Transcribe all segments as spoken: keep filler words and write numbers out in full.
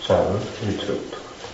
장 일 절부터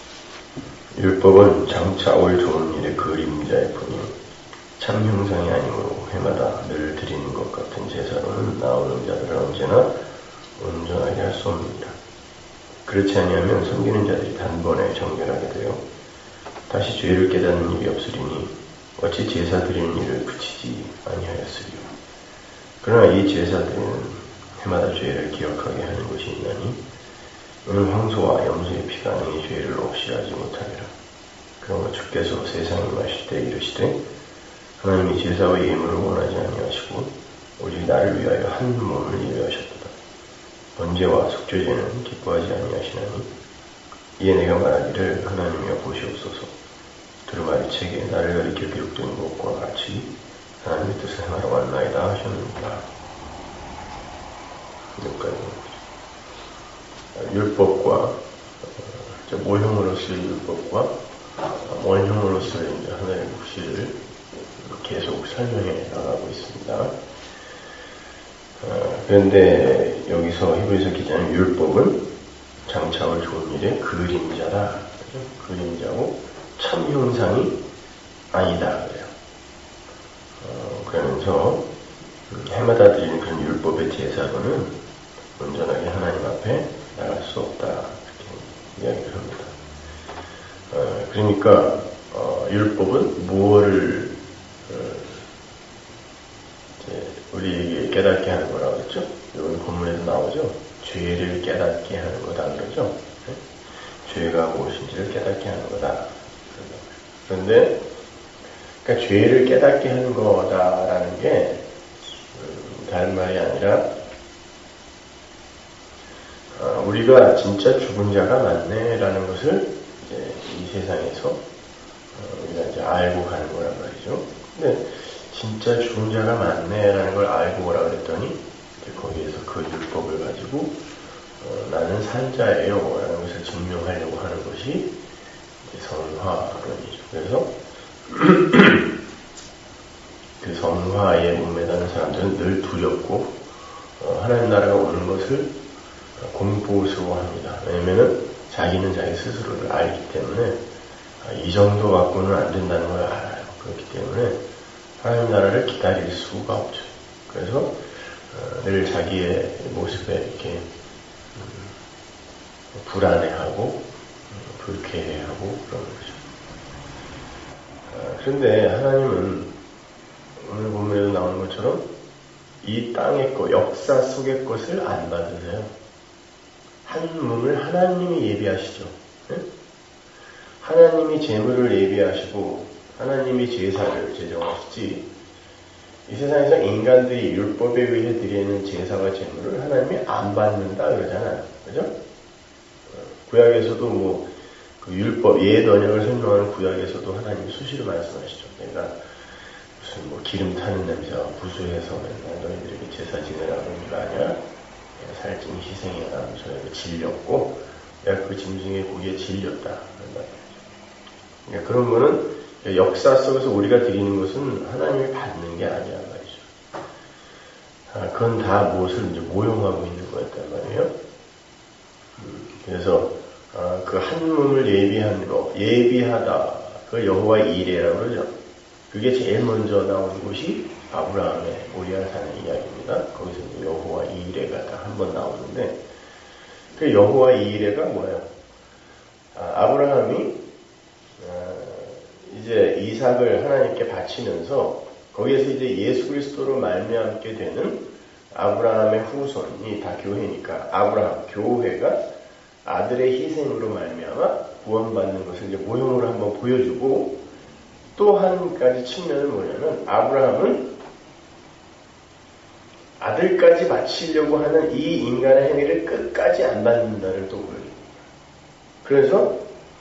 율법은 장차 올 좋은 일의 그림자일 뿐이요 참 형상이 아니므로 해마다 늘 드리는 것 같은 제사로는 나오는 자들을 언제나 온전하게 할 수 없느니라. 그렇지 아니하면 섬기는 자들이 단번에 정결하게 되어 다시 죄를 깨닫는 일이 없으리니 어찌 제사 드리는 일을 그치지 아니하였으리요. 그러나 이 제사들은 해마다 죄를 기억하게 하는 것이 있나니 오늘 황소와 염소의 피가 능히 죄를 없이 하지 못하리라. 그러므로 주께서 세상에 임하실 때 이르시되 하나님이 제사와 예물을 원하지 아니하시고 오직 나를 위하여 한 몸을 예배하셨도다. 번제와 속죄제는 기뻐하지 아니하시나니 이에 내가 말하기를 하나님이여 보시옵소서. 두루마리 책에 나를 가리켜 기록된 것과 같이 하나님의 뜻을 행하러 왔나이다 하셨느니라. 여기까지 율법과 모형으로서의 율법과 원형으로서의 이제 하나의 묵시를 계속 설명해 나가고 있습니다. 그런데 여기서 히브리서 기자는 율법은 장차 올 좋은 일의 그림자다. 그렇죠? 그림자고 참 형상이 아니다. 그래요. 어, 그러면서 해마다 드리는 그런 율법의 제사로는 온전하게 하나님 앞에 나갈 수 없다. 이렇게 이야기를 합니다. 어, 그러니까 어, 율법은 무엇을 어, 이제 우리에게 깨닫게 하는 거라고 그랬죠? 여기 본문에도 나오죠? 죄를 깨닫게 하는 거다 그러죠? 네? 죄가 무엇인지를 깨닫게 하는 거다. 그런데 그러니까 죄를 깨닫게 하는 거다라는 게 음, 다른 말이 아니라 어, 우리가 진짜 죽은 자가 맞네라는 것을 이제 이 세상에서 어, 우리가 이제 알고 가는 거란 말이죠. 근데 진짜 죽은 자가 맞네라는 걸 알고 오라 그랬더니 이제 거기에서 그 율법을 가지고 어, 나는 산 자예요 라는 것을 증명하려고 하는 것이 이제 성화론이죠. 그래서 그 성화에 목매다는 사람들은 늘 두렵고 어, 하나님 나라가 오는 것을 공포스러워합니다. 왜냐면은 자기는 자기 스스로를 알기 때문에 이 정도 갖고는 안 된다는 걸 알아요. 그렇기 때문에 하나님 나라를 기다릴 수가 없죠. 그래서 어, 늘 자기의 모습에 이렇게 음, 불안해하고 음, 불쾌해하고 그런 거죠. 어, 그런데 하나님은 오늘 본문에도 나오는 것처럼 이 땅의 것, 역사 속의 것을 안 받으세요. 한 몸을 하나님이 예비하시죠. 네? 하나님이 제물을 예비하시고 하나님이 제사를 제정하시지 이 세상에서 인간들이 율법에 의해 드리는 제사와 제물을 하나님이 안 받는다 그러잖아요. 그죠? 구약에서도 뭐 그 율법, 옛 언약을 설명하는 구약에서도 하나님이 수시로 말씀하시죠. 내가 무슨 뭐 기름 타는 냄새가 구수해서 맨날 너희들에게 제사 지내라고 하는 거 아니야? 살찐 희생해라. 저에게 질렸고 내가 그 짐승의 고기에 질렸다. 그러니까 그런 거는 역사 속에서 우리가 드리는 것은 하나님이 받는 게 아니란 말이죠. 아, 그건 다 무엇을 이제 모형하고 있는 거였단 말이에요. 음, 그래서 아, 그 한 몸을 예비한 거, 예비하다. 그 여호와 이레라고 그러죠. 그게 제일 먼저 나오는 곳이 아브라함의 모리아 산의 이야기입니다. 거기서 이제 여호와 이레가 다 한 번 나오는데 그 여호와 이레가 뭐예요? 아, 아브라함이 아, 이제 이삭을 하나님께 바치면서 거기에서 이제 예수 그리스도로 말미암게 되는 아브라함의 후손이 다 교회니까 아브라함 교회가 아들의 희생으로 말미암아 구원받는 것을 이제 모형으로 한번 보여주고 또 한 가지 측면은 뭐냐면 아브라함은 아들까지 바치려고 하는 이 인간의 행위를 끝까지 안 받는다를 또 보여줍니다. 그래서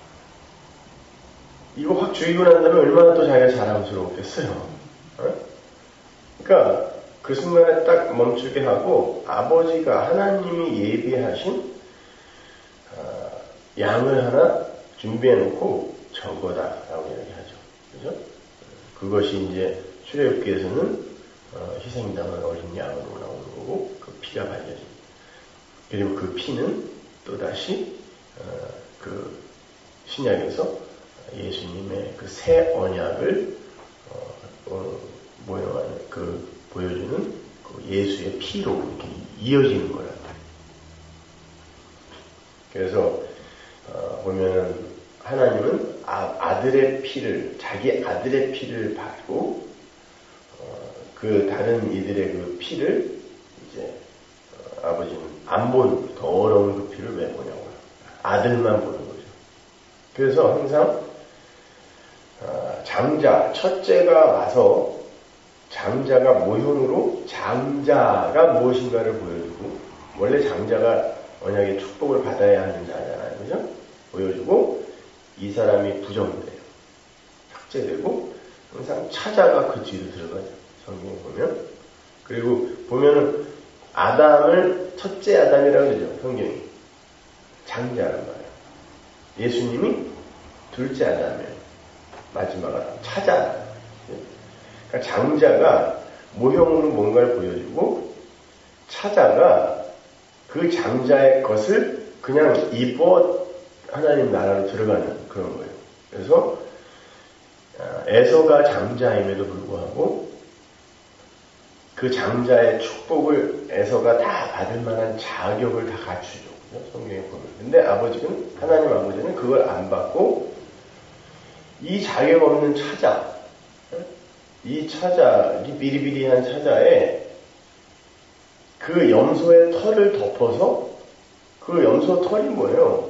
이거 확 죽이고 난 다음에 얼마나 또 자기가 자랑스러웠겠어요. 어? 그러니까 그 순간에 딱 멈추게 하고 아버지가 하나님이 예비하신 어, 양을 하나 준비해놓고 저거다라고 이야기하죠. 그죠? 그것이 이제 출애굽기에서는 어, 희생당한 어린 양으로 나오는 거고 그 피가 발려집니다. 그리고 그 피는 또다시 그 신약에서 예수님의 그 새 언약을 어, 어, 모형하는 그 보여주는 그 예수의 피로 이렇게 이어지는 거란 말이에요. 그래서 어, 보면은 하나님은 아, 아들의 피를 자기 아들의 피를 받고 어, 그 다른 이들의 그 피를 이제 어, 아버지는 안 보는 더러운 그 피를 왜 보냐고요. 아들만 보는 거죠. 그래서 항상 어, 장자 첫째가 와서 장자가 모형으로 장자가 무엇인가를 보여주고 원래 장자가 언약의 축복을 받아야 하는 자잖아요. 그죠? 보여주고 이 사람이 부정돼요. 삭제되고 항상 차자가 그 뒤로 들어가죠. 성경에 보면. 그리고 보면은 아담을 첫째 아담이라고 그러죠. 성경이. 장자란 말이에요. 예수님이 둘째 아담이에요. 마지막 아담. 차자. 그러니까 장자가 모형으로 뭔가를 보여주고 차자가 그 장자의 것을 그냥 입어 하나님 나라로 들어가는 그런 거예요. 그래서 에서가 장자임에도 불구하고 그 장자의 축복을 에서가 다 받을 만한 자격을 다 갖추죠. 성경에 보면. 근데 아버지는, 하나님 아버지는 그걸 안 받고 이 자격 없는 차자, 이 차자, 이 비리비리한 차자에 그 염소의 털을 덮어서 그 염소 털이 뭐예요?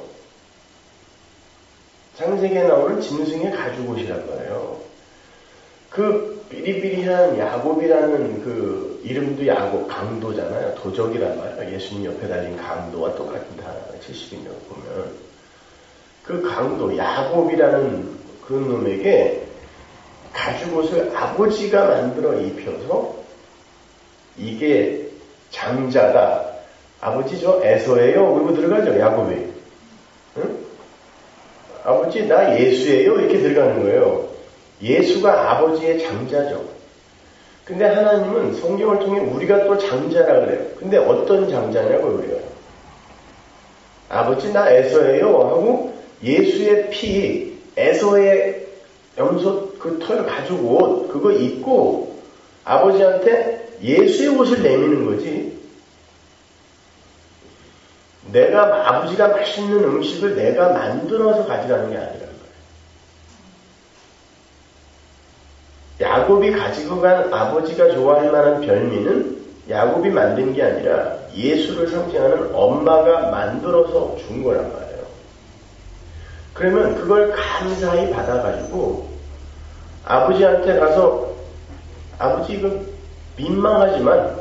창세기에 나오는 짐승의 가죽옷이란 말이에요. 그 비리비리한 야곱이라는 그 이름도 야곱, 강도잖아요. 도적이란 말이에요. 예수님 옆에 달린 강도와 똑같은 다 칠십 인명 보면. 그 강도, 야곱이라는 그 놈에게 가죽옷을 아버지가 만들어 입혀서 이게 장자다. 아버지 저 에서예요. 그리고 들어가죠. 야곱이. 응? 아버지 나 예수예요. 이렇게 들어가는 거예요. 예수가 아버지의 장자죠. 근데 하나님은 성경을 통해 우리가 또 장자라 그래요. 근데 어떤 장자냐고 우리가. 아버지 나 에서예요. 하고 예수의 피, 에서의 염소 그 털 가죽 옷 그거 입고 아버지한테 예수의 옷을 내미는 거지. 내가 아버지가 맛있는 음식을 내가 만들어서 가져가는 게 아니라는 거예요. 야곱이 가지고 간 아버지가 좋아할 만한 별미는 야곱이 만든 게 아니라 예수를 상징하는 엄마가 만들어서 준 거란 말이에요. 그러면 그걸 감사히 받아가지고 아버지한테 가서 아버지 이거 민망하지만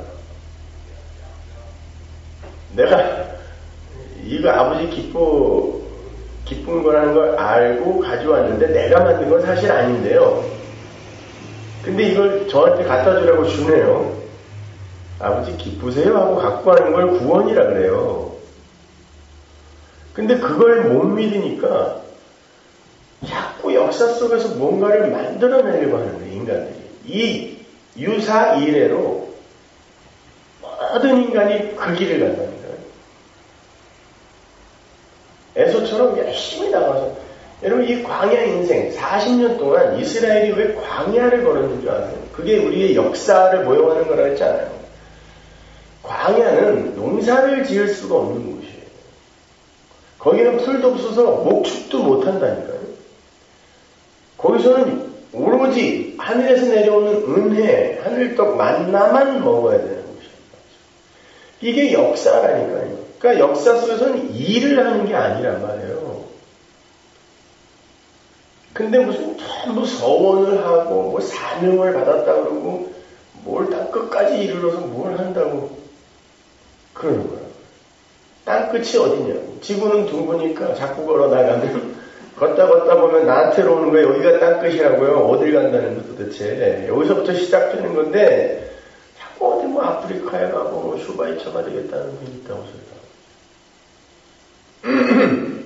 내가 이거 아버지 기뻐 기쁜 거라는 걸 알고 가져왔는데 내가 만든 건 사실 아닌데요. 근데 이걸 저한테 갖다 주라고 주네요. 아버지 기쁘세요? 하고 갖고 가는 걸 구원이라 그래요. 근데 그걸 못 믿으니까 자꾸 역사 속에서 뭔가를 만들어내려고 하는 거예요, 인간들이. 이 유사 이래로 모든 인간이 그 길을 간다는 거예요. 에서처럼 열심히 나가서 여러분 이 광야 인생 사십 년 동안 이스라엘이 왜 광야를 걸었는 줄 아세요? 그게 우리의 역사를 모형하는 거라 했잖아요. 광야는 농사를 지을 수가 없는 곳이에요. 거기는 풀도 없어서 목축도 못한다니까요. 거기서는 오로지 하늘에서 내려오는 은혜, 하늘떡 만나만 먹어야 되는 곳이에요. 이게 역사라니까요. 그러니까 역사 속에서는 일을 하는 게 아니란 말이에요. 근데 무슨 전부 서원을 하고 뭐 사명을 받았다 그러고 뭘 땅 끝까지 이르러서 뭘 한다고 그러는 거예요. 땅 끝이 어디냐고. 지구는 둥그니까 자꾸 걸어 나가면 걷다 걷다 보면 나한테로 오는 거예요. 여기가 땅 끝이라고요. 어딜 간다는 거 도대체. 여기서부터 시작되는 건데 자꾸 어디 뭐 아프리카에 가고 뭐 슈바이처가 되겠다는 게 있다고 소리가.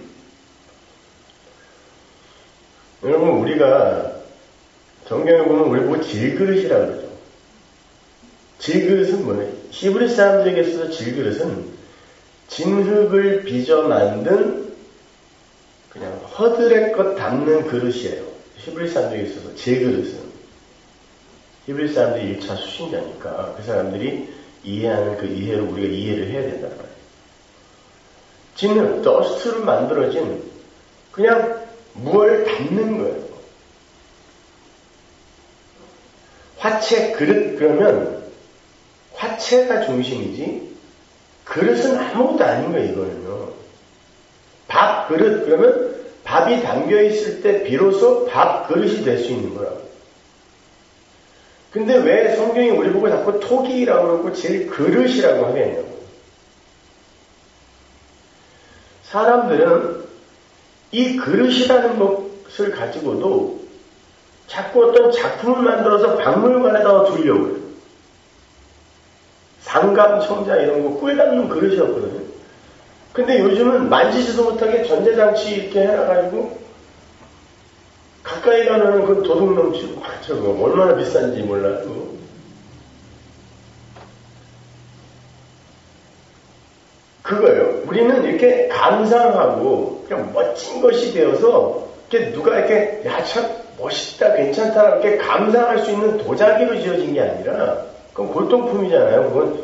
여러분 우리가 성경에 보면 우리 보고 질그릇이라고 그러죠. 질그릇은 뭐예요? 히브리 사람들에게 있어서 질그릇은 진흙을 빚어 만든 그냥 허드렛 담는 그릇이에요. 히브리 사람들에 있어서 제 그릇은. 히브리 사람들이 일 차 수신자니까 그 사람들이 이해하는 그 이해를 우리가 이해를 해야 된단 말이에요. 지는 더스트로 만들어진 그냥 뭘 담는 거예요. 화채 그릇 그러면 화채가 중심이지 그릇은 아무것도 아닌 거예요. 이거는요. 밥 그릇 그러면 밥이 담겨 있을 때 비로소 밥 그릇이 될 수 있는 거라고. 근데 왜 성경이 우리 보고 자꾸 토기라고 그러고 제일 그릇이라고 하겠냐고. 사람들은 이 그릇이라는 것을 가지고도 자꾸 어떤 작품을 만들어서 박물관에다가 두려고 해요. 상감, 청자 이런 거 꿀 담는 그릇이었거든요. 근데 요즘은 만지지도 못하게 전자장치 이렇게 해놔가지고 가까이 가면은 그 도둑 넘치고 저거 얼마나 비싼지 몰라도 그거예요. 우리는 이렇게 감상하고 그냥 멋진 것이 되어서 이렇게 누가 이렇게 야 참 멋있다 괜찮다 이렇게 감상할 수 있는 도자기로 지어진 게 아니라 그건 골동품이잖아요. 그건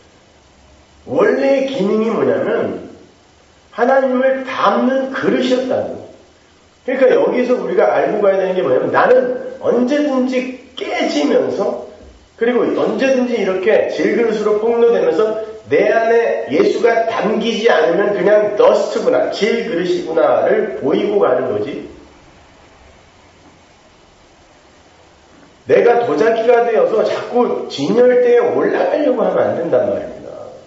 원래의 기능이 뭐냐면 하나님을 담는 그릇이었다고. 그러니까 여기서 우리가 알고 가야 되는 게 뭐냐면 나는 언제든지 깨지면서 그리고 언제든지 이렇게 질그릇으로 폭로되면서 내 안에 예수가 담기지 않으면 그냥 더스트구나, 질그릇이구나를 보이고 가는 거지. 내가 도자기가 되어서 자꾸 진열대에 올라가려고 하면 안 된단 말입니다.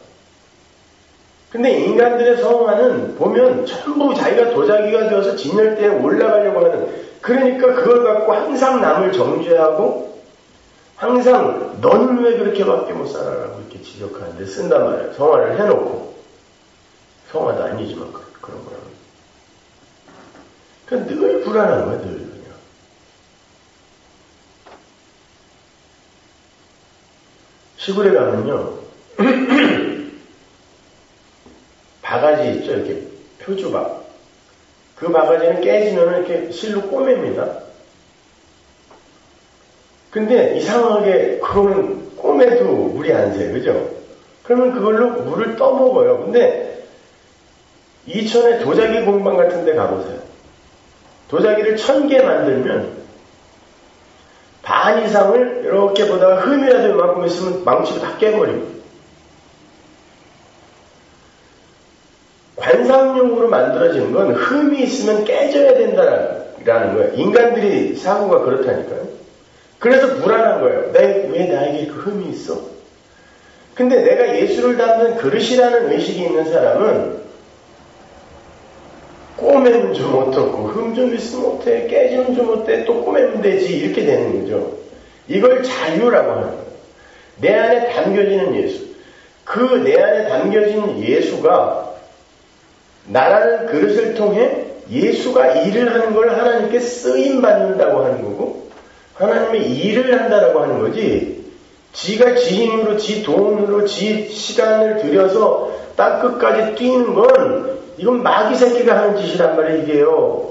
근데 인간들의 성화는 보면 전부 자기가 도자기가 되어서 진열대에 올라가려고 하는, 그러니까 그걸 갖고 항상 남을 정죄하고 항상 너는 왜 그렇게밖에 못 살아라고 이렇게 지적하는데 쓴단 말이에요. 성화를 해놓고. 성화도 아니지만 그런 거라고. 그러니까 늘 불안한 거야, 늘. 그냥. 시골에 가면요. 바가지 있죠? 이렇게 표주박. 그 바가지는 깨지면 이렇게 실로 꼬맵니다. 근데 이상하게 그거는 꼬매도 물이 안 새요. 그죠? 그러면 그걸로 물을 떠먹어요. 근데 이천에 도자기 공방 같은 데 가보세요. 도자기를 천 개 만들면 반 이상을 이렇게 보다가 흠이라도 이만큼 있으면 망치로 다 깨버립니다. 관상용으로 만들어지는 건 흠이 있으면 깨져야 된다라는 거예요. 인간들이 사고가 그렇다니까요. 그래서 불안한 거예요. 내, 왜 나에게 그 흠이 있어? 근데 내가 예수를 담는 그릇이라는 의식이 있는 사람은 꼬매면 좀 어떻고 흠 좀 있으면 어때? 깨지면 좀 어때? 또 꼬매면 되지. 이렇게 되는 거죠. 이걸 자유라고 하는 거예요. 내 안에 담겨지는 예수. 그 내 안에 담겨진 예수가 나라는 그릇을 통해 예수가 일을 하는 걸 하나님께 쓰임받는다고 하는 거고 하나님의 일을 한다라고 하는 거지 지가 지 힘으로 지 돈으로 지 시간을 들여서 땅끝까지 뛰는 건 이건 마귀 새끼가 하는 짓이란 말이에요. 이게요.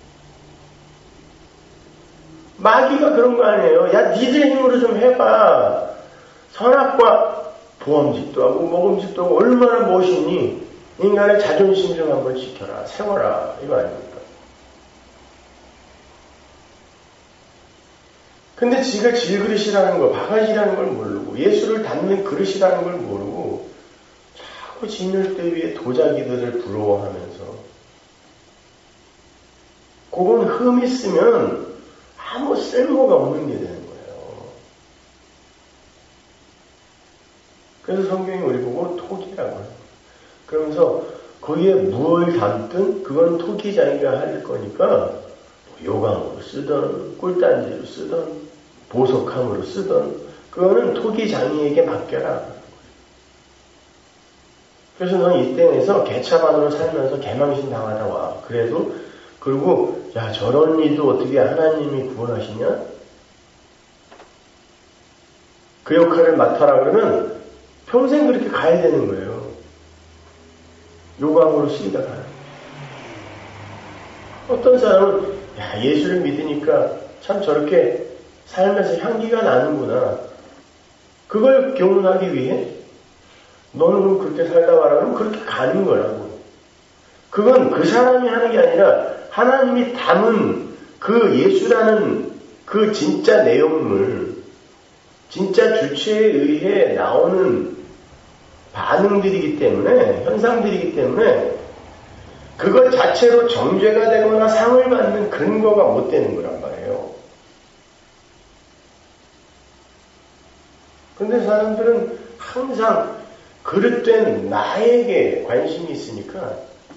마귀가 그런 거 아니에요. 야 니들 힘으로 좀 해봐. 선악과 보험직도 하고 먹음직도 하고 얼마나 멋있니? 인간의 자존심 좀 한번 지켜라. 세워라. 이거 아닙니까? 근데 지가 질그릇이라는 거, 바가지라는 걸 모르고 예수를 담는 그릇이라는 걸 모르고 자꾸 진열대 위에 도자기들을 부러워하면서 그건 흠 있으면 아무 쓸모가 없는 게 되는 거예요. 그래서 성경이 우리 보고 토기라고 해요. 그러면서 거기에 무엇을 담든 그건 토기장이가 할 거니까 요강으로 쓰던 꿀단지로 쓰던 보석함으로 쓰던 그거는 토기장이에게 맡겨라. 그래서 넌 이 땅에서 개차반으로 살면서 개망신 당하다 와. 그래도 그리고 야 저런 일도 어떻게 하나님이 구원하시냐? 그 역할을 맡아라 그러면 평생 그렇게 가야 되는 거예요. 요강으로 쓰이다 가요. 어떤 사람은 야, 예수를 믿으니까 참 저렇게 살면서 향기가 나는구나. 그걸 교훈하기 위해 너는 그렇게 살다 말하면 그렇게 가는 거라고. 그건 그 사람이 하는 게 아니라 하나님이 담은 그 예수라는 그 진짜 내용물, 진짜 주체에 의해 나오는 반응들이기 때문에, 현상들이기 때문에 그것 자체로 정죄가 되거나 상을 받는 근거가 못 되는 거란 말이에요. 그런데 사람들은 항상 그릇된 나에게 관심이 있으니까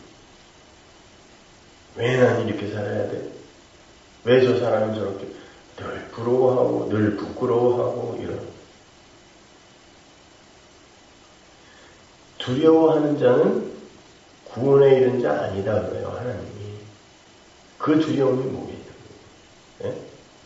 왜 난 이렇게 살아야 돼? 왜 저 사람은 저렇게 늘 부러워하고 늘 부끄러워하고 이런. 두려워하는 자는 구원에 이른 자 아니다 그래요, 하나님이. 그 두려움이 뭐겠냐고요. 네?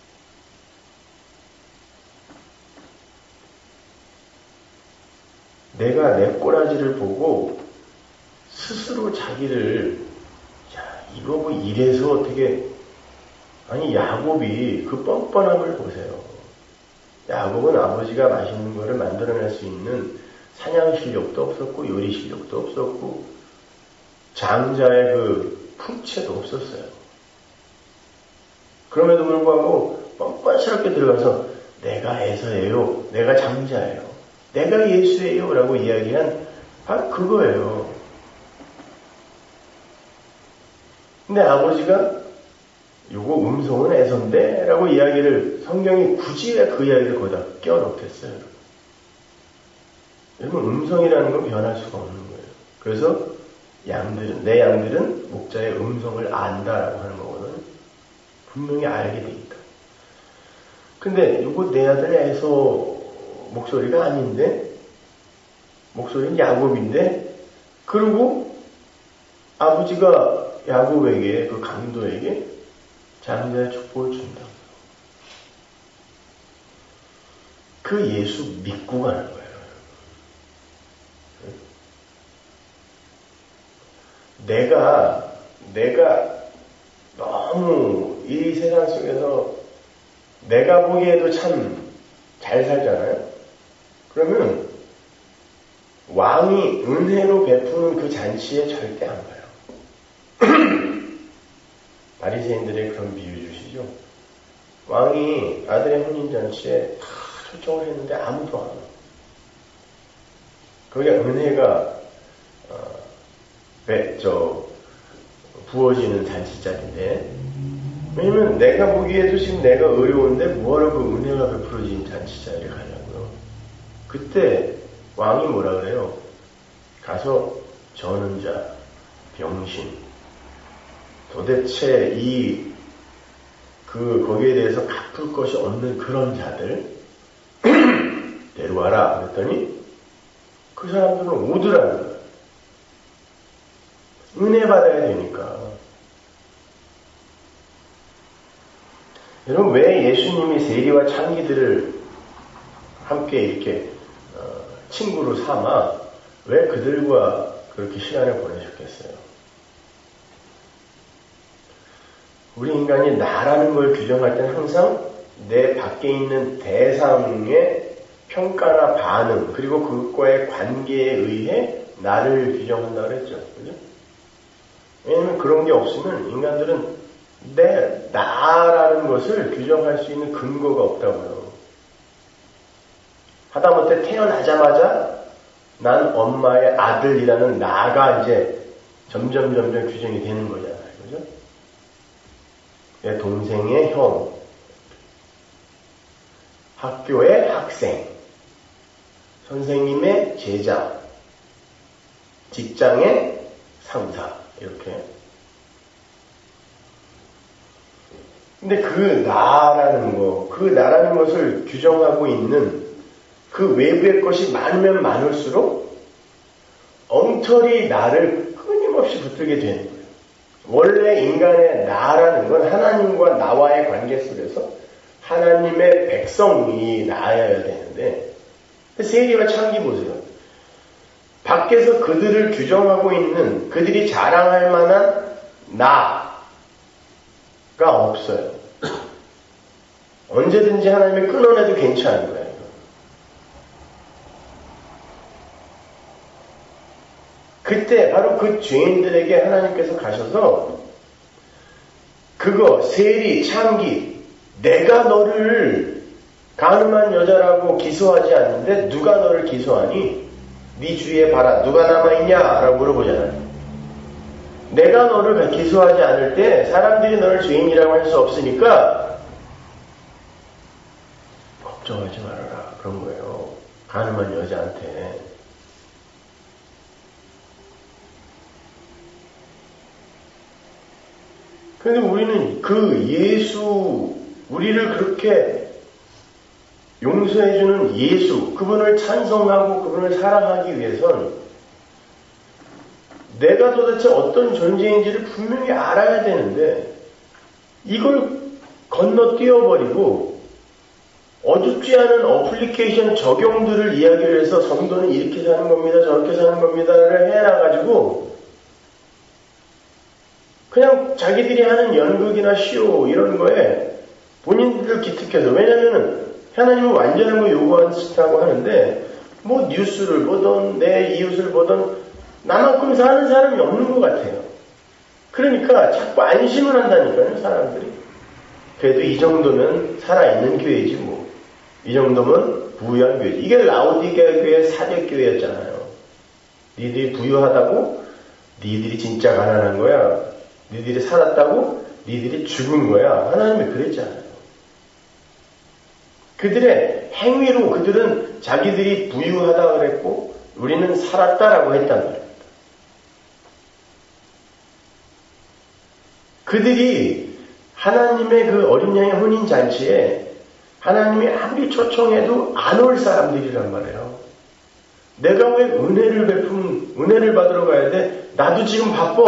내가 내 꼬라지를 보고 스스로 자기를 야, 이거 뭐 이래서 어떻게 아니 야곱이 그 뻔뻔함을 보세요. 야곱은 아버지가 맛있는 거를 만들어낼 수 있는 사냥 실력도 없었고 요리 실력도 없었고 장자의 그 풍채도 없었어요. 그럼에도 불구하고 뻔뻔스럽게 들어가서 내가 에서예요. 내가 장자예요. 내가 예수예요. 라고 이야기한 바로 그거예요. 근데 아버지가 요거 음성은 에서인데? 라고 이야기를 성경이 굳이 왜 그 이야기를 거기다 껴넣겠어요. 여러분 음성이라는 건 변할 수가 없는 거예요. 그래서 양들은 내 양들은 목자의 음성을 안다라고 하는 거거든요. 분명히 알게 돼 있다. 근데 요거 내 아들 에서 목소리가 아닌데 목소리는 야곱인데 그리고 아버지가 야곱에게 그 강도에게 장자의 축복을 준다. 그 예수 믿고 가는 거예요. 내가 내가 너무 이 세상 속에서 내가 보기에도 참 잘 살잖아요. 그러면 왕이 은혜로 베푸는 그 잔치에 절대 안 가요. 바리새인들의 그런 비유 주시죠. 왕이 아들의 혼인잔치에 다 초청을 했는데 아무도 안 와요. 그게 은혜가 어, 배, 저, 부어지는 잔치자리인데 왜냐면 내가 보기에도 지금 내가 어려운데 뭐하러 그 은혜가 베풀어진 잔치자리에 가냐고요. 그때 왕이 뭐라 그래요? 가서 저는 자, 병신, 도대체 이, 그, 거기에 대해서 갚을 것이 없는 그런 자들, 데려와라. 그랬더니, 그 사람들은 오더라는 거예요. 은혜 받아야 되니까. 여러분, 왜 예수님이 세리와 창기들을 함께 이렇게, 어, 친구로 삼아, 왜 그들과 그렇게 시간을 보내셨겠어요? 우리 인간이 나라는 걸 규정할 때는 항상 내 밖에 있는 대상의 평가나 반응, 그리고 그것과의 관계에 의해 나를 규정한다고 그랬죠. 그죠? 왜냐면 그런 게 없으면 인간들은 내, 나라는 것을 규정할 수 있는 근거가 없다고요. 하다못해 태어나자마자 난 엄마의 아들이라는 나가 이제 점점 점점 규정이 되는 거잖아요. 그죠? 내 동생의 형, 학교의 학생, 선생님의 제자, 직장의 상사, 이렇게. 근데 그 나라는 거, 그 나라는 것을 규정하고 있는 그 외부의 것이 많으면 많을수록 엉터리 나를 끊임없이 붙들게 되는 거예요. 원래 인간의 나라는 건 하나님과 나와의 관계 속에서 하나님의 백성이 나아야 되는데 세리와 창기 보세요. 밖에서 그들을 규정하고 있는 그들이 자랑할 만한 나, 없어요. 언제든지 하나님이 끊어내도 괜찮은 거예요. 그때 바로 그 죄인들에게 하나님께서 가셔서 그거 세리 참기 내가 너를 가늠한 여자라고 기소하지 않는데 누가 너를 기소하니? 네 주위에 봐라 누가 남아있냐? 라고 물어보잖아요. 내가 너를 기소하지 않을 때 사람들이 너를 죄인이라고 할 수 없으니까 걱정하지 말아라 그런 거예요. 가늠한 여자한테. 그런데 우리는 그 예수, 우리를 그렇게 용서해주는 예수, 그분을 찬송하고 그분을 사랑하기 위해선 내가 도대체 어떤 존재인지를 분명히 알아야 되는데 이걸 건너뛰어버리고 어둡지 않은 어플리케이션 적용들을 이야기를 해서 성도는 이렇게 사는 겁니다, 저렇게 사는 겁니다를 해놔가지고 그냥 자기들이 하는 연극이나 쇼 이런 거에 본인들을 기특해서, 왜냐면은 하나님은 완전한 거 요구한다고 하는데 뭐 뉴스를 보던 내 이웃을 보던 나만큼 사는 사람이 없는 것 같아요. 그러니까 자꾸 안심을 한다니까요, 사람들이. 그래도 이 정도면 살아있는 교회지 뭐. 이 정도면 부유한 교회지. 이게 라오디게아 교회 사대교회였잖아요. 니들이 부유하다고 니들이 진짜 가난한 거야. 니들이 살았다고 니들이 죽은 거야. 하나님이 그랬잖아요. 그들의 행위로 그들은 자기들이 부유하다 그랬고 우리는 살았다라고 했단 말입니다. 그들이 하나님의 그 어린 양의 혼인 잔치에 하나님이 아무리 초청해도 안 올 사람들이란 말이에요. 내가 왜 은혜를 베푼 은혜를 받으러 가야 돼? 나도 지금 바빠.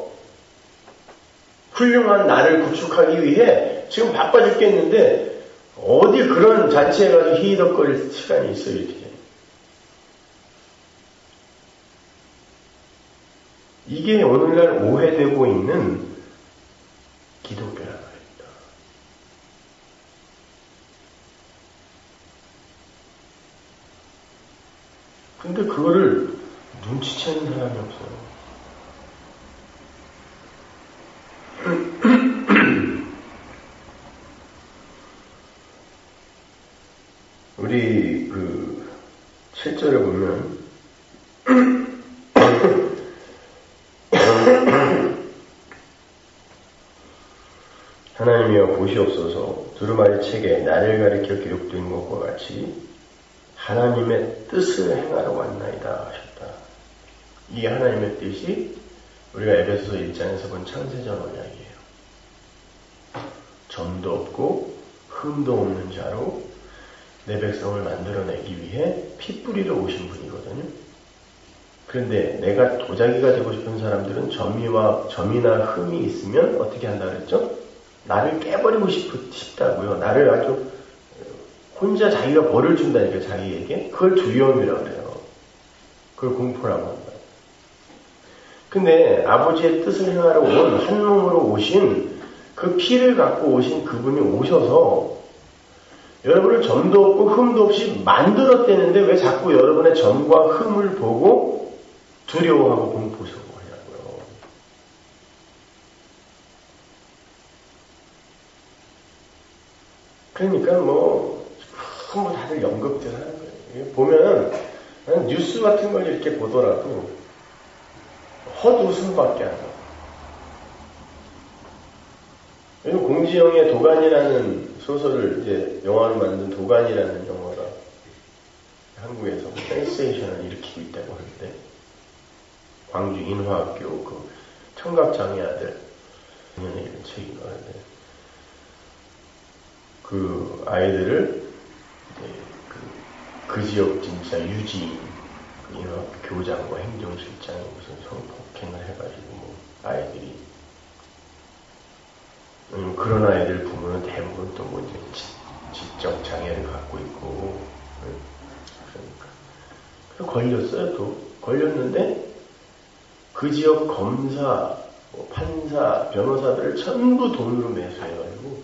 훌륭한 나를 구축하기 위해 지금 바빠 죽겠는데 어디 그런 잔치에 가서 히덕거릴 시간이 있어요, 이렇게. 이게 오늘날 오해되고 있는 기독교란 말입니다. 근데 그거를 눈치채는 사람이 없어요. 우리 그 칠 절에 보면 하나님이여 보시옵소서 두루마리 책에 나를 가리켜 기록된 것과 같이 하나님의 뜻을 행하러 왔나이다 하셨다. 이 하나님의 뜻이 우리가 에베소서 일 장에서 본 창세전 언약이에요. 점도 없고 흠도 없는 자로 내 백성을 만들어내기 위해 피 뿌리러 오신 분이거든요. 그런데 내가 도자기가 되고 싶은 사람들은 점이와 점이나 흠이 있으면 어떻게 한다 그랬죠? 나를 깨버리고 싶, 싶다고요. 나를 아주 혼자 자기가 벌을 준다니까 자기에게. 그걸 두려움이라고 그래요. 그걸 공포라고 한다. 근데 아버지의 뜻을 행하러 온 한 몸으로 오신 그 피를 갖고 오신 그분이 오셔서 여러분을 점도 없고 흠도 없이 만들었대는데 왜 자꾸 여러분의 점과 흠을 보고 두려워하고 공포스러워하냐고요. 그러니까 뭐 전부 다들 연극들 하는 거예요. 보면 뉴스 같은 걸 이렇게 보더라도 헛웃음밖에 안 나요. 공지영의 도간이라는 소설을 이제 영화로 만든 도간이라는 영화가 한국에서 센세이션을 일으키고 있다고 하는데, 광주 인화학교 그 청각장애 아들 이런 책이 나왔는데, 그 아이들을 이제 그, 그 지역 진짜 유지인 그 인화학교 교장과 행정실장이 무슨 성폭행을 해가지고 뭐 아이들이 음, 그런 아이들 부모는 대부분 또 뭐 이제 지, 지적 장애를 갖고 있고, 그러니까. 그래서 걸렸어요, 또. 걸렸는데, 그 지역 검사, 뭐 판사, 판사, 변호사들을 전부 돈으로 매수해가지고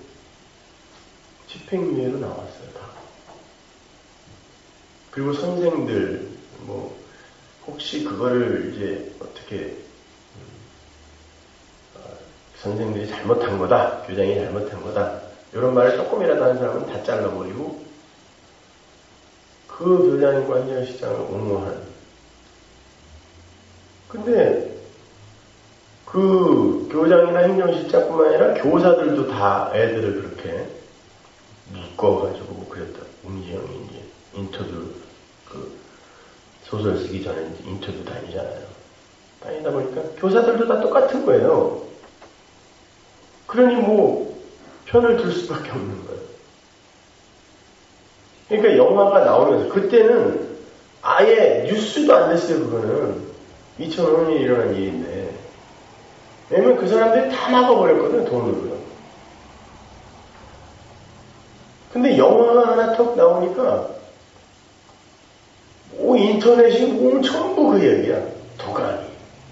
집행유예로 나왔어요, 다. 그리고 선생들, 뭐, 혹시 그거를 이제 어떻게, 어, 선생들이 잘못한 거다, 교장이 잘못한 거다, 이런 말을 조금이라도 하는 사람은 다 잘라버리고, 그 교장과 행정실장을 옹호하는. 근데, 그 교장이나 행정실장뿐만 아니라 교사들도 다 애들을 그렇게 묶어가지고 그랬다. 웅지영이 이제 인터뷰, 그, 소설 쓰기 전에 이제 인터뷰 다니잖아요. 다니다 보니까 교사들도 다 똑같은 거예요. 그러니 뭐, 편을 들 수밖에 없는 거예요. 그러니까 영화가 나오면서, 그때는 아예 뉴스도 안 됐어요, 그거는. 이천오 년에 일어난 일인데. 왜냐면 그 사람들이 다 막아버렸거든, 돈으로요. 근데 영화가 하나 턱 나오니까, 오, 인터넷이 오, 전부 그 얘기야. 도가니.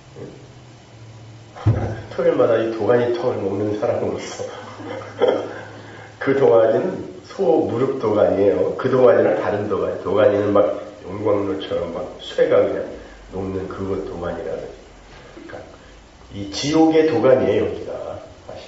토요일마다 이 도가니 턱을 먹는 사람으로서. 그 도가니는 소 무릎 도가니예요. 그 도가니는 다른 도가니. 도가니는 막 용광로처럼 막 쇠가 그냥 녹는 그것 도가니라 그러지. 그러니까 이 지옥의 도가니예요, 여기가. 사실.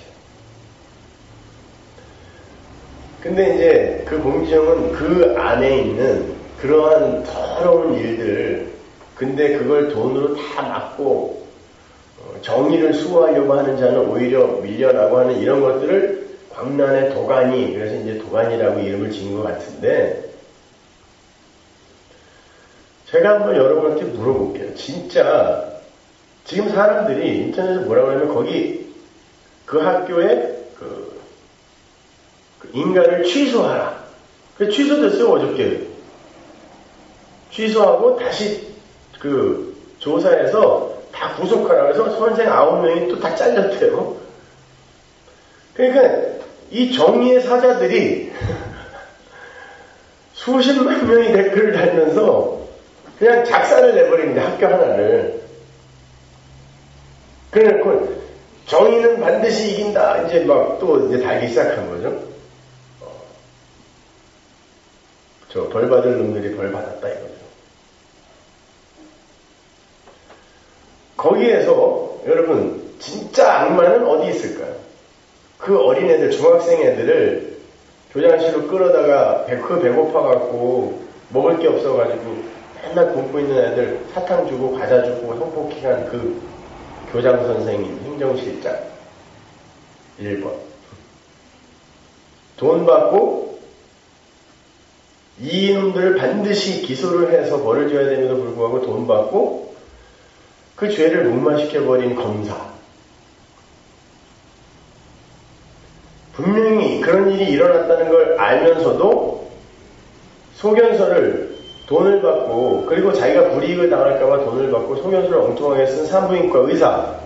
근데 이제 그 봉지영은 그 안에 있는 그러한 더러운 일들, 근데 그걸 돈으로 다 막고 정의를 수호하려고 하는 자는 오히려 밀려나고 하는 이런 것들을 광란의 도가니, 그래서 이제 도가니라고 이름을 지은 것 같은데, 제가 한번 여러분한테 물어볼게요. 진짜 지금 사람들이 인터넷에서 뭐라고 하냐면 거기 그 학교에 그, 그 인가를 취소하라. 그래서 취소됐어요, 어저께. 취소하고 다시 그 조사해서 다 구속하라. 그래서 선생 아홉 명이 또 다 잘렸대요. 그러니까 이 정의의 사자들이 수십만 명이 댓글을 달면서 그냥 작사를 내버립니다. 학교 하나를. 그래놓고 정의는 반드시 이긴다. 이제 막 또 이제 달기 시작한 거죠. 어, 저 벌 받을 놈들이 벌 받았다 이거죠. 거기에서 여러분 진짜 악마는 어디 있을까요? 그 어린애들, 중학생 애들을 교장실로 끌어다가 그 배고파갖고 먹을 게 없어가지고 맨날 굶고 있는 애들 사탕 주고 과자 주고 성폭행한 그 교장 선생님, 행정실장 일 번 돈 받고 이놈들을 반드시 기소를 해서 벌을 줘야 됨에도 불구하고 돈 받고 그 죄를 무마시켜버린 검사. 분명히 그런 일이 일어났다는 걸 알면서도 소견서를 돈을 받고, 그리고 자기가 불이익을 당할까봐 돈을 받고 소견서를 엉뚱하게 쓴 산부인과 의사.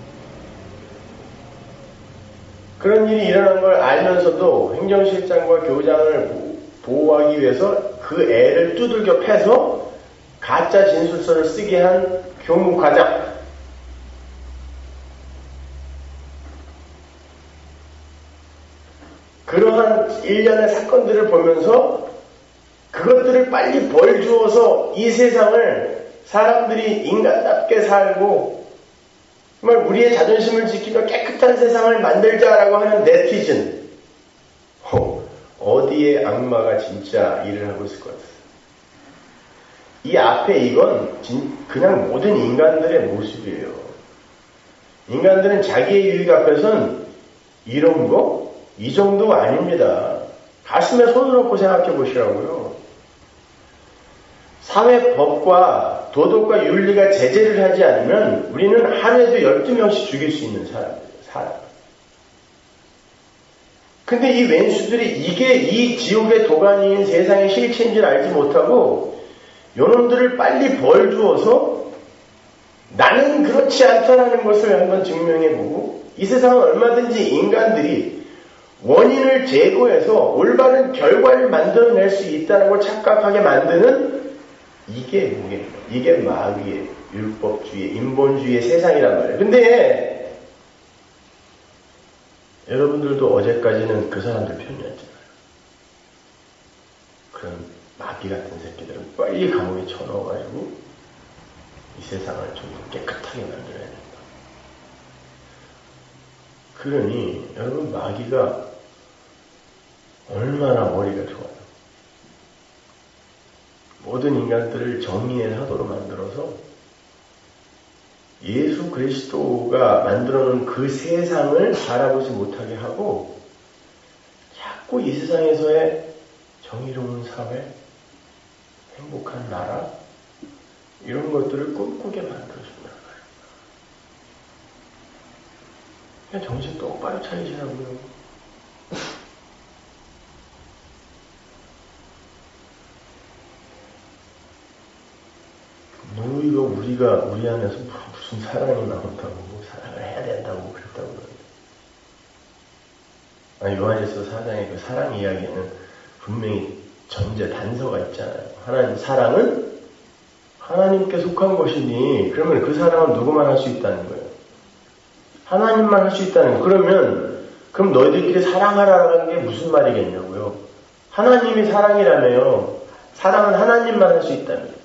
그런 일이 일어난 걸 알면서도 행정실장과 교장을 보호하기 위해서 그 애를 두들겨 패서 가짜 진술서를 쓰게 한 교무과장. 그러한 일련의 사건들을 보면서 그것들을 빨리 벌 주어서 이 세상을 사람들이 인간답게 살고 정말 우리의 자존심을 지키며 깨끗한 세상을 만들자라고 하는 네티즌. 어, 어디에 악마가 진짜 일을 하고 있을 것 같아요. 이 앞에 이건 진, 그냥 모든 인간들의 모습이에요. 인간들은 자기의 유익 앞에서는 이런 거? 이 정도 아닙니다. 가슴에 손을 얹고 생각해 보시라고요. 사회법과 도덕과 윤리가 제재를 하지 않으면 우리는 하루에도 열두 명씩 죽일 수 있는 사람이에요. 사람. 근데 이 왼수들이 이게 이 지옥의 도가니인 세상의 실체인 줄 알지 못하고 요놈들을 빨리 벌 주어서 나는 그렇지 않다라는 것을 한번 증명해보고 이 세상은 얼마든지 인간들이 원인을 제거해서 올바른 결과를 만들어낼 수 있다는 걸 착각하게 만드는 이게 뭐겠냐. 이게 마귀의 율법주의, 인본주의의 세상이란 말이에요. 근데 여러분들도 어제까지는 그 사람들 편이었잖아요. 그런 마귀 같은 새끼들은 빨리 감옥에 쳐넣어가지고 이 세상을 좀 깨끗하게 만들어야 된다. 그러니 여러분 마귀가 얼마나 머리가 좋아요. 모든 인간들을 정의의 사도로 만들어서 예수 그리스도가 만들어놓은 그 세상을 바라보지 못하게 하고 자꾸 이 세상에서의 정의로운 사회, 행복한 나라 이런 것들을 꿈꾸게 만들어준단 말이에요. 그냥 정신 똑바로 차리시라고요. 너희가 우리가 우리 안에서 무슨 사랑이 나온다고 사랑을 해야 된다고 그랬다고 그러는데 아니 요한일서 사 장의 그 사랑 이야기에는 분명히 전제 단서가 있잖아요. 하나님 사랑은 하나님께 속한 것이니 그러면 그 사랑은 누구만 할 수 있다는 거예요. 하나님만 할 수 있다는 거예요. 그러면 그럼 너희들끼리 사랑하라는 게 무슨 말이겠냐고요. 하나님이 사랑이라며요. 사랑은 하나님만 할 수 있다는 거예요.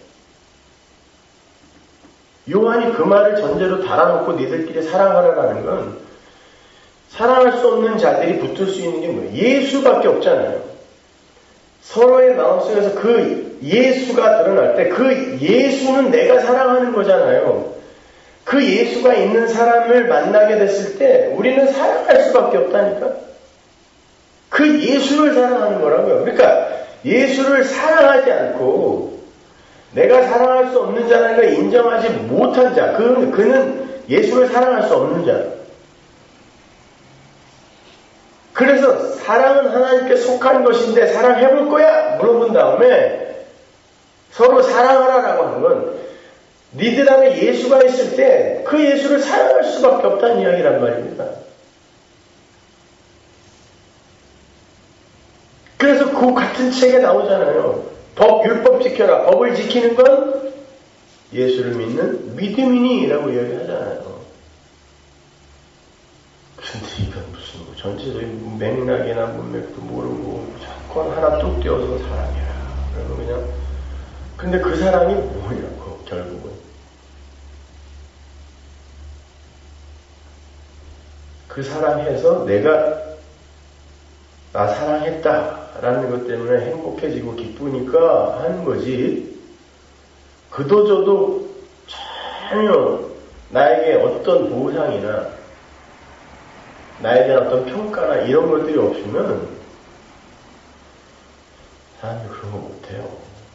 요한이 그 말을 전제로 달아놓고 니들끼리 사랑하라라는 건 사랑할 수 없는 자들이 붙을 수 있는 게 뭐예요? 예수밖에 없잖아요. 서로의 마음속에서 그 예수가 드러날 때 그 예수는 내가 사랑하는 거잖아요. 그 예수가 있는 사람을 만나게 됐을 때 우리는 사랑할 수밖에 없다니까. 그 예수를 사랑하는 거라고요. 그러니까 예수를 사랑하지 않고 내가 사랑할 수 없는 자라는 걸 인정하지 못한 자, 그, 그는 예수를 사랑할 수 없는 자. 그래서 사랑은 하나님께 속한 것인데 사랑해볼 거야? 물어본 다음에 서로 사랑하라라고 하는 건 니들 안에 예수가 있을 때 그 예수를 사랑할 수밖에 없다는 이야기란 말입니다. 그래서 그 같은 책에 나오잖아요. 법, 율법 지켜라. 법을 지키는 건 예수를 믿는 믿음이니 라고 이야기하잖아요. 근데 이건 무슨 뭐 전체적인 맥락이나 문맥도 모르고 자꾸 하나 뚝 떼어서 사랑해라. 그러면 그냥 근데 그 사랑이 뭐냐고 결국은 그 사랑해서 내가 나 사랑했다라는 것 때문에 행복해지고 기쁘니까 하는 거지. 그도저도 전혀 나에게 어떤 보상이나 나에 대한 어떤 평가나 이런 것들이 없으면 사람이 그런 거 못해요.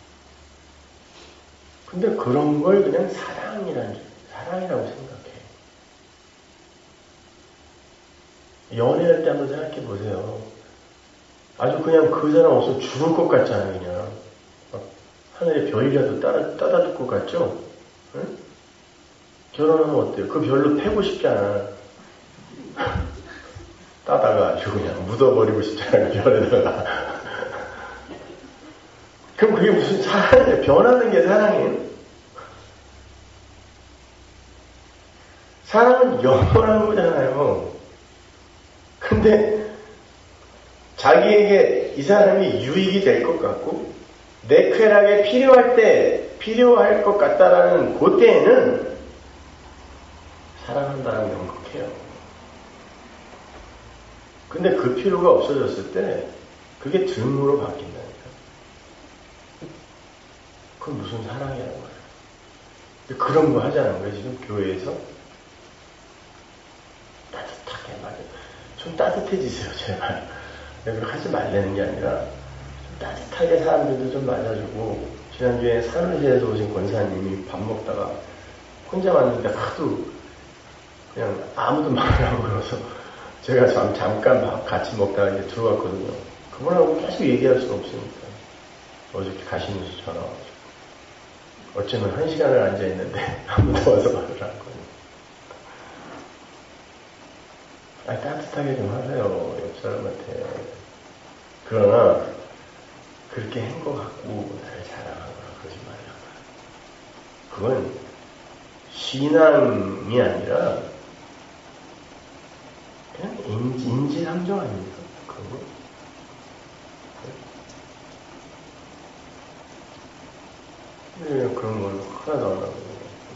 근데 그런 걸 그냥 사랑이란, 사랑이라고 생각해. 연애할 때 한번 생각해 보세요. 아주 그냥 그 사람 없어 죽을 것 같잖아요, 그냥. 하늘에 별이라도 따라, 따다 줄 것 같죠? 응? 결혼하면 어때요? 그 별로 패고 싶잖아. 따다가 아주 그냥 묻어버리고 싶잖아요, 별에다가. 그럼 그게 무슨 사랑이에요? 변하는 게 사랑이에요? 사랑은 영원한 거잖아요. 근데 자기에게 이 사람이 유익이 될 것 같고 내 쾌락에 필요할 때 필요할 것 같다라는 그때에는 사랑한다는 게 행복해요. 근데 그 필요가 없어졌을 때 그게 등으로 바뀐다니까. 그건 무슨 사랑이라는 거예요. 그런 거 하자는 거예요. 지금 교회에서 따뜻하게 말해요. 좀 따뜻해지세요, 제발. 그렇게 하지 말라는 게 아니라 좀 따뜻하게 사람들도 좀 맞아주고. 지난주에 산울시에서 오신 권사님이 밥 먹다가 혼자 왔는데 하도 그냥 아무도 말을 안 걸어서 제가 잠, 잠깐 밥 같이 먹다가 이제 들어왔거든요. 그분하고 계속 얘기할 수가 없으니까 어저께 가시면서 전화 와가지고 어쩌면 한 시간을 앉아있는데 아무도 와서 말을 안 거예요. 아니, 따뜻하게 좀 하세요, 옆 사람한테. 그러나 그렇게 행복하고 나를 사랑하거나 그러지 말라고요. 그건 신앙이 아니라 그냥 인지, 인지상정 아닙니까? 그런 거? 네? 그런 건 하나도 안 나오고.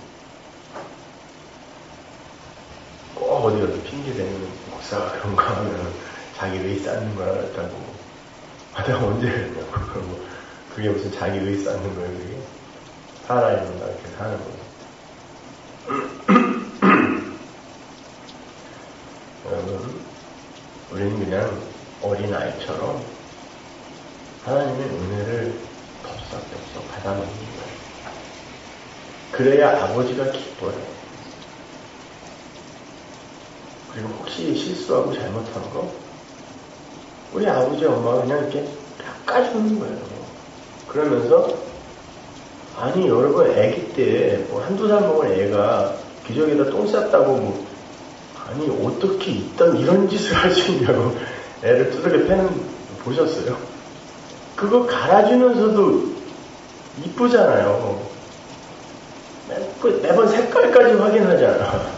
꼭 어디 가서 핑계대는 목사가 그런 거 하면 자기 의 쌓는 거라 그랬다고. 아, 내가 언제 그랬냐고. 그러고. 그게 무슨 자기 의 쌓는 거예요, 그게? 살아있는 거 이렇게 사는 거예요. 여러분, 우리는 그냥 어린아이처럼 하나님의 은혜를 덥석덥석 받아먹는 거예요. 그래야 아버지가 기뻐요. 그리고 혹시 실수하고 잘못한 거, 우리 아버지 엄마가 그냥 이렇게 깎아주는 거예요. 그러면서, 아니, 여러분, 애기 때, 뭐 한두 살 먹은 애가 기저귀에다 똥 쌌다고, 뭐, 아니, 어떻게 있던 이런 짓을 할 수 있냐고, 애를 두들겨 패는, 보셨어요? 그거 갈아주면서도 이쁘잖아요. 매번 색깔까지 확인하잖아.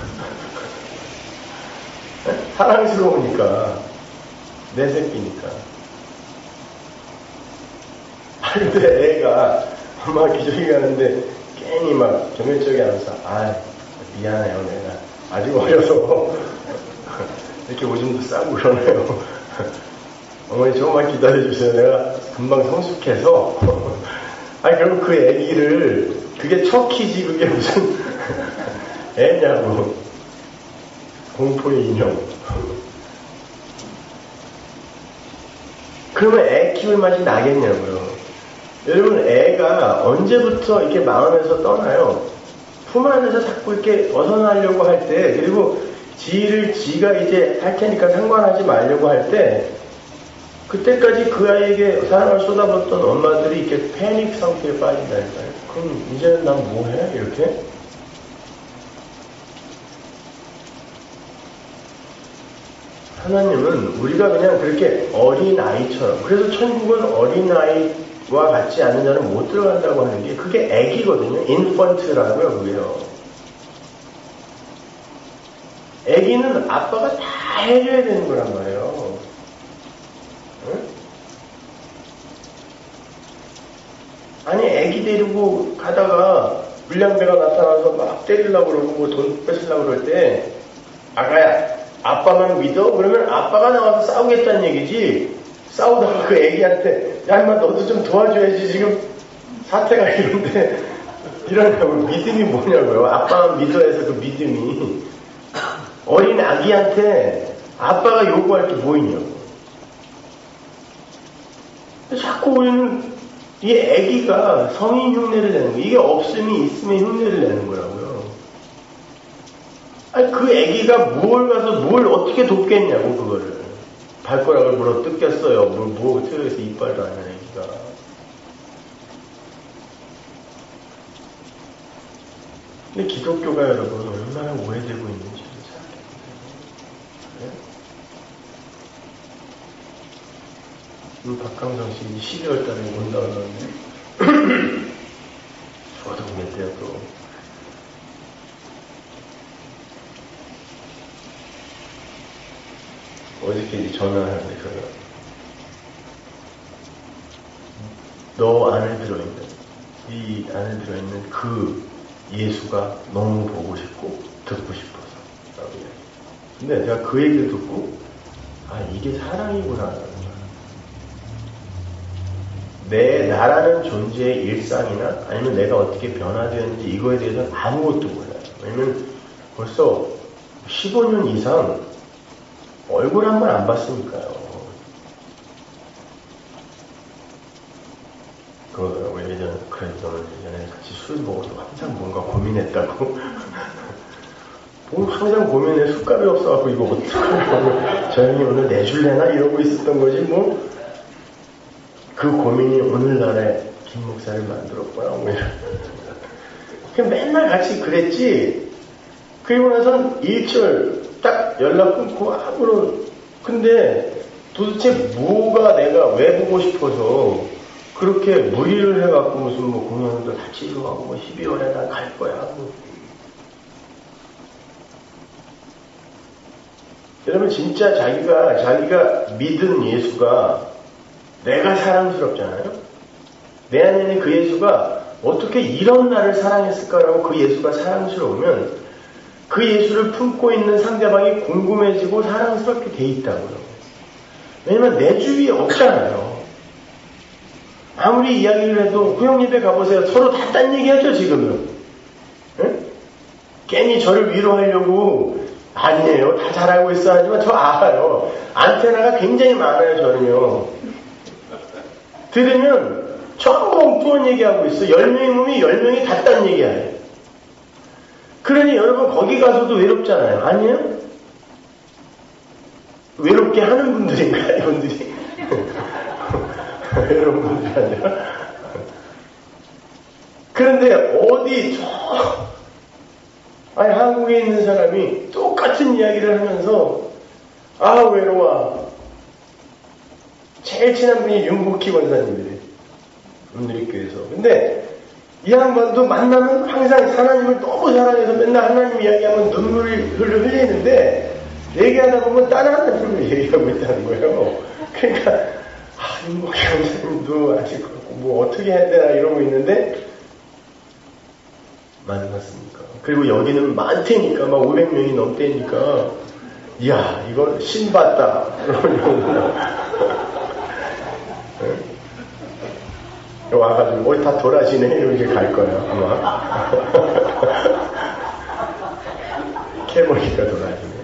사랑스러우니까. 내 새끼니까. 근데 애가 엄마 기저귀 가는데 괜히 막 정열적이 않아서 아 미안해요 내가 아직 어려서 이렇게 오줌도 싸고 그러네요. 어머니 조금만 기다려주세요. 내가 금방 성숙해서 아니 결국 그 애기를 그게 척키지 그게 무슨 애냐고. 공포의 인형. 그러면 애 키울 맛이 나겠냐고요. 여러분, 애가 언제부터 이렇게 마음에서 떠나요? 품 안에서 자꾸 이렇게 벗어나려고 할 때, 그리고 지를 지가 이제 할 테니까 상관하지 말려고 할 때, 그때까지 그 아이에게 사랑을 쏟아붓던 엄마들이 이렇게 패닉 상태에 빠진다니까요. 그럼 이제는 난 뭐 해? 이렇게? 하나님은 우리가 그냥 그렇게 어린아이처럼, 그래서 천국은 어린아이와 같지 않은 자는 못 들어간다고 하는 게 그게 애기거든요. 인펀트라고요, 그게요. 애기는 아빠가 다 해줘야 되는 거란 말이에요. 응? 아니, 애기 데리고 가다가 불량배가 나타나서 막 때리려고 그러고 뭐 돈 뺏으려고 그럴 때 아가야 아빠만 믿어? 그러면 아빠가 나와서 싸우겠다는 얘기지. 싸우다가 그 애기한테 야 인마 너도 좀 도와줘야지 지금 사태가 이런데 이러냐고. 믿음이 뭐냐고요. 아빠만 믿어 해서 그 믿음이 어린 아기한테 아빠가 요구할 게 뭐 있냐고. 자꾸 우리는 이 애기가 성인 흉내를 내는 거예요. 이게 없음이 있음의 흉내를 내는 거라고요. 아니, 그 애기가 뭘 가서 뭘 어떻게 돕겠냐고, 그거를. 발가락을 물어 뜯겼어요. 뭘, 뭐, 트여서 이빨도 안 하는 애기가. 근데 기독교가 여러분, 얼마나 오해되고 있는지 생각해보세요. 네? 박강성 씨 십이월 달에 온다고 그러는데, 저도 오겠대요, 또. 어저께 이제 전화를 하는데, 너 안에 들어있는, 이 안에 들어있는 그 예수가 너무 보고 싶고, 듣고 싶어서. 라고 이야기. 근데 내가 그 얘기를 듣고, 아, 이게 사랑이구나. 내, 나라는 존재의 일상이나, 아니면 내가 어떻게 변화되었는지 이거에 대해서는 아무것도 몰라요. 왜냐면 벌써 십오 년 이상 얼굴 한 번 안 봤으니까요. 그러더라고요. 예전에, 그래, 너는 예전에 같이 술 먹어도 항상 뭔가 고민했다고. 뭐 항상 고민해. 숟가락이 없어갖고 이거 어떡하냐고. 저 형이 오늘 내줄래나? 이러고 있었던 거지, 뭐. 그 고민이 오늘날에 김 목사를 만들었구나. 뭐 그냥 맨날 같이 그랬지. 그리고 나선 일주일 딱 연락 끊고 아무런. 근데 도대체 뭐가 내가 왜 보고 싶어서 그렇게 무리를 해갖고 무슨 뭐 공연도 같이 이루고 뭐 십이월에 난 갈 거야. 뭐. 여러분 진짜 자기가 자기가 믿은 예수가 내가 사랑스럽잖아요. 내 안에 있는 그 예수가 어떻게 이런 나를 사랑했을까라고 그 예수가 사랑스러우면 그 예수를 품고 있는 상대방이 궁금해지고 사랑스럽게 돼 있다고요. 왜냐면 내 주위에 없잖아요. 아무리 이야기를 해도 그 형님에 가보세요. 서로 다 딴 얘기하죠 지금은. 응? 괜히 저를 위로하려고 아니에요. 다 잘알고 있어 하지만 저 알아요. 안테나가 굉장히 많아요 저는요. 들으면 전부 엉뚱한 얘기하고 있어. 열 명이 몸이 열 명이 다 딴 얘기해요. 그러니 여러분 거기 가서도 외롭잖아요. 아니에요? 외롭게 하는 분들인가 이분들이? 외로운 분들이 아니라. 그런데 어디 저 아니 한국에 있는 사람이 똑같은 이야기를 하면서 아 외로워. 제일 친한 분이 윤국희 권사님이래요. 은누리교회에서. 근데 이 양반도 만나면 항상 하나님을 너무 사랑해서 맨날 하나님 이야기하면 눈물이 흘러 흘리는데 얘기하다 보면 다른 하나님을 얘기하고 있다는 거예요. 그러니까 아 윤국희 권사님도 아직 그렇고 뭐 어떻게 해야 되나 이러고 있는데 만났습니까? 그리고 여기는 많대니까 막 오백 명이 넘대니까 이야 이거 신봤다 와가지고 어디 다 돌아지네 이렇게 갈 거야 아마. 캐머니가 돌아지네.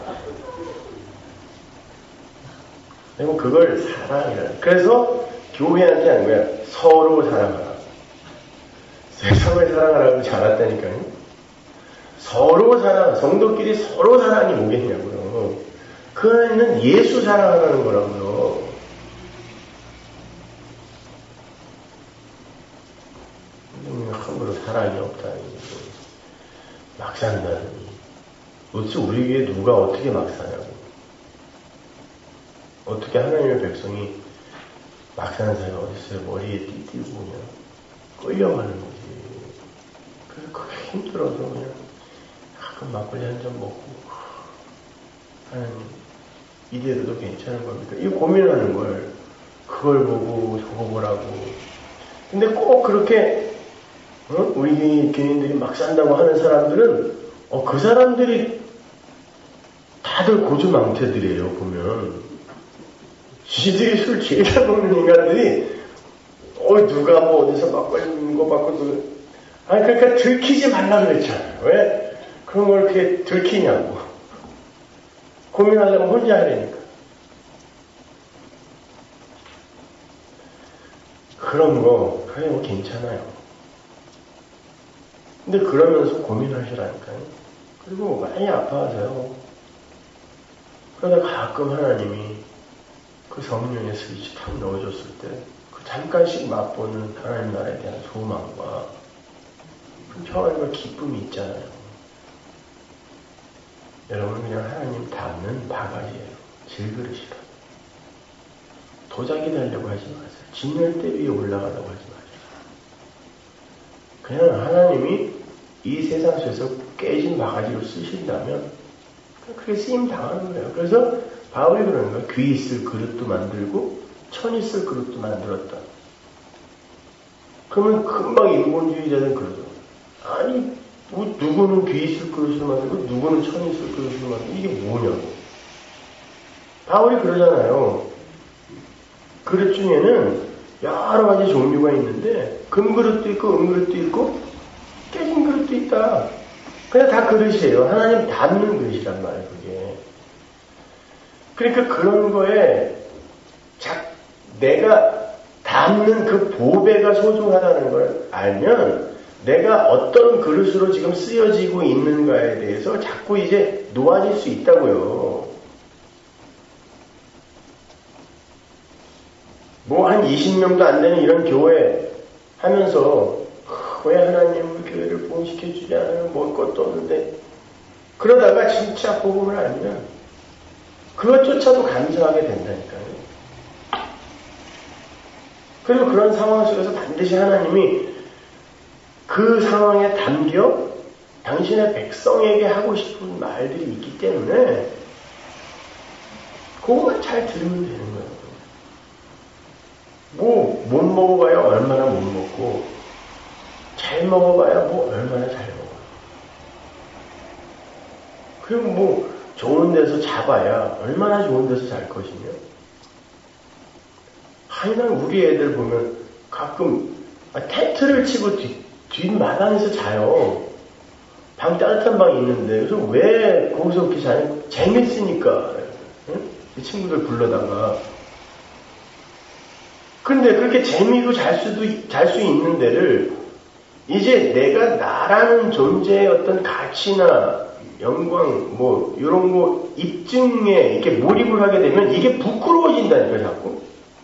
그리고 그걸 사랑이라. 그래서 교회한테 하는 거야. 서로 사랑하라. 세상을 사랑하라고 잘했다니까요. 서로 사랑, 성도끼리 서로 사랑이 뭐겠냐고요. 그 안에는 예수 사랑하라는 거라고요. 함부로 사랑이 없다니. 막 산다니. 도대체 우리 교회 누가 어떻게 막 사냐고. 어떻게 하나님의 백성이 막 사는 사람이 어딨어요. 머리에 띠띠고 그냥 끌려가는 거지. 그래서 그게 힘들어서 그냥 가끔 막걸리 한 잔 먹고 하나님 이대로도 괜찮은 겁니까? 이 고민하는 걸 그걸 보고 저거 보라고. 근데 꼭 그렇게 어? 우리 교인들이 막 산다고 하는 사람들은 어, 그 사람들이 다들 고주망태들이에요. 보면 지들이 술 제일 잘 먹는 인간들이 어 누가 뭐 어디서 막걸리 먹는 거 받고 아니 그러니까 들키지 말라 그랬잖아요. 왜 그런 걸 이렇게 들키냐고. 고민하려면 혼자 하려니까. 그런 거 그래 뭐 괜찮아요. 근데 그러면서 고민하시라니까요. 그리고 많이 아파하세요. 그러다 가끔 하나님이 그 성령의 스위치 탁 넣어줬을 때 그 잠깐씩 맛보는 하나님 나라에 대한 소망과 그 평안과 기쁨이 있잖아요. 여러분 그냥 하나님 닮는 바가지예요. 질그릇이라. 도자기 달려고 하지 마세요. 진열대 위에 올라가려고 하지 마세요. 그냥 하나님이 이 세상 속에서 깨진 바가지로 쓰신다면 그렇게 쓰임 당하는 거예요. 그래서 바울이 그러는 거예요. 귀 있을 그릇도 만들고 천 있을 그릇도 만들었다. 그러면 금방 인본주의자는 그러죠. 아니 뭐, 누구는 귀 있을 그릇을 만들고 누구는 천 있을 그릇을 만들고 이게 뭐냐고. 바울이 그러잖아요. 그릇 중에는 여러 가지 종류가 있는데 금그릇도 있고 은그릇도 있고 깨진 그릇도 있다. 그냥 다 그릇이에요. 하나님 닮는 그릇이란 말이에요. 그게. 그러니까 그런 거에 자, 내가 닮는 그 보배가 소중하다는 걸 알면 내가 어떤 그릇으로 지금 쓰여지고 있는가에 대해서 자꾸 이제 놓아질 수 있다고요. 뭐 한 이십 명도 안 되는 이런 교회 하면서 왜 하나님 우리 교회를 부흥시켜주지 않아요? 먹을 것도 없는데. 그러다가 진짜 복음을 알면 그것조차도 감사하게 된다니까요. 그리고 그런 상황 속에서 반드시 하나님이 그 상황에 담겨 당신의 백성에게 하고 싶은 말들이 있기 때문에 그거만 잘 들으면 되는 거예요. 뭐, 못 먹어봐야 얼마나 못 먹고, 잘 먹어봐야 뭐 얼마나 잘 먹어요. 그리고 뭐, 좋은 데서 자봐야 얼마나 좋은 데서 잘 것이며. 하여간 우리 애들 보면 가끔 텐트를 치고 뒷, 뒷마당에서 자요. 방 따뜻한 방이 있는데, 그래서 왜 거기서 그렇게 자냐? 재밌으니까. 응? 이 친구들 불러다가. 근데 그렇게 재미로 잘 수도, 잘 수 있는 데를, 이제 내가 나라는 존재의 어떤 가치나 영광, 뭐, 이런 거 입증에 이렇게 몰입을 하게 되면 이게 부끄러워진다니까, 자꾸.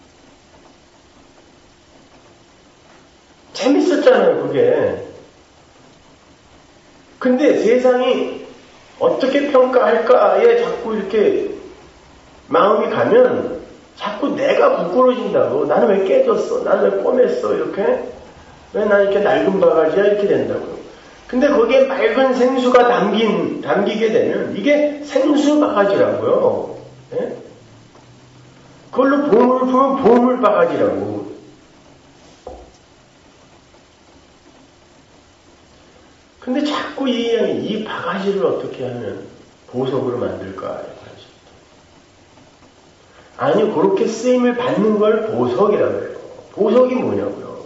재밌었잖아요, 그게. 근데 세상이 어떻게 평가할까에 자꾸 이렇게 마음이 가면 자꾸 내가 부끄러워진다고. 나는 왜 깨졌어? 나는 왜 뻔했어? 이렇게? 왜 난 이렇게 낡은 바가지야? 이렇게 된다고요. 근데 거기에 맑은 생수가 담긴, 담기게 되면 이게 생수 바가지라고요. 예? 그걸로 보물을 풀면 보물 바가지라고. 근데 자꾸 이, 이 바가지를 어떻게 하면 보석으로 만들까? 아니, 그렇게 쓰임을 받는 걸 보석이라고 해요. 보석이 뭐냐고요?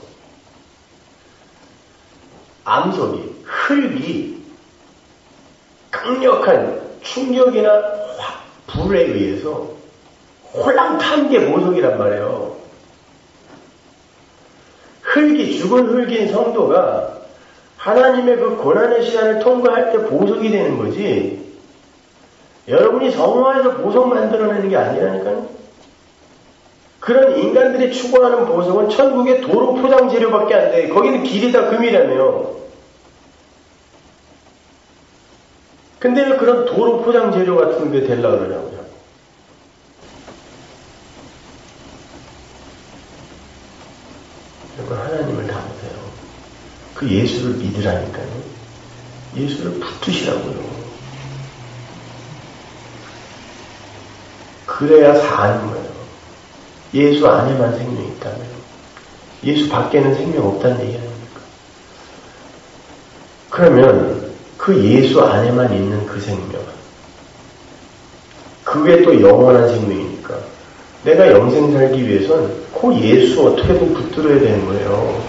암석이, 흙이 강력한 충격이나 확 불에 의해서 홀랑 탄 게 보석이란 말이에요. 흙이, 죽은 흙인 성도가 하나님의 그 고난의 시간을 통과할 때 보석이 되는 거지, 여러분이 성화해서 보석 만들어내는 게 아니라니까요. 그런 인간들이 추구하는 보석은 천국의 도로 포장 재료밖에 안 돼. 거기는 길이 다 금이라며. 근데 왜 그런 도로 포장 재료 같은 게 되려고 그러냐고요. 여러분, 하나님을 닮으세요. 그 예수를 믿으라니까요. 예수를 붙드시라고요. 그래야 사는 거예요. 예수 안에만 생명이 있다면. 예수 밖에는 생명 없다는 얘기 아닙니까? 그러면 그 예수 안에만 있는 그 생명, 그게 또 영원한 생명이니까 내가 영생 살기 위해선 그 예수 어떻게든 붙들어야 되는 거예요.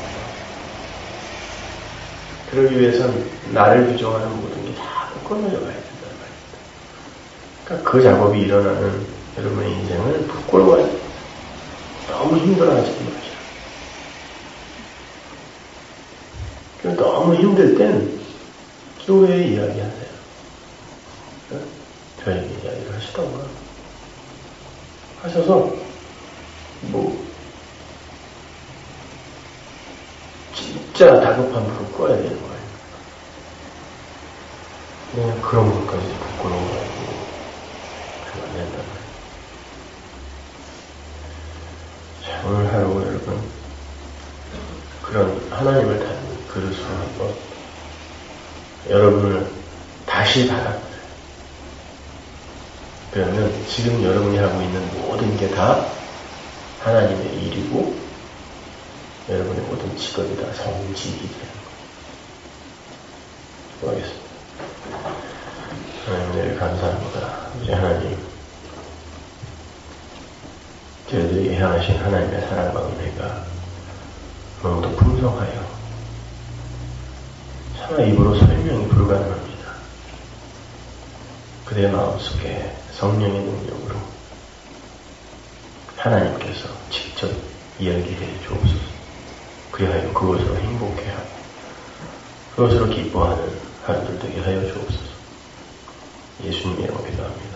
그러기 위해선 나를 규정하는 모든 게 다 끊어져 가야 된다는 말입니다. 그러니까 그 작업이 일어나는 여러분의 인생을 부끄러워하지, 너무 힘들어하지 마세요. 너무 힘들 땐 교회에 이야기하세요. 저에게 이야기를 하시던가 하셔서 뭐 진짜 다급한 불을 꺼야 되는 거예요. 그냥 그런 것까지 부끄러워가지고 그러면 안 된단 말이에요. 자, 오늘 하루 여러분 그런 하나님을 닮은 그릇으로 한번 여러분을 다시 받아보세요. 그러면 지금 여러분이 하고 있는 모든 게 다 하나님의 일이고 여러분의 모든 직업이 다 성직이 되는 거예요. 모르겠습니다. 하나님, 네, 감사합니다. 이제 하나님, 저희들이 향하신 하나님의 사랑과 은혜가 너무도 풍성하여 차마 입으로 설명이 불가능합니다. 그대 마음속에 성령의 능력으로 하나님께서 직접 이야기해 주옵소서. 그리하여 그것으로 행복해하고 그것으로 기뻐하는 하루들 되게 하여 주옵소서. 예수님의 이름으로 기도합니다.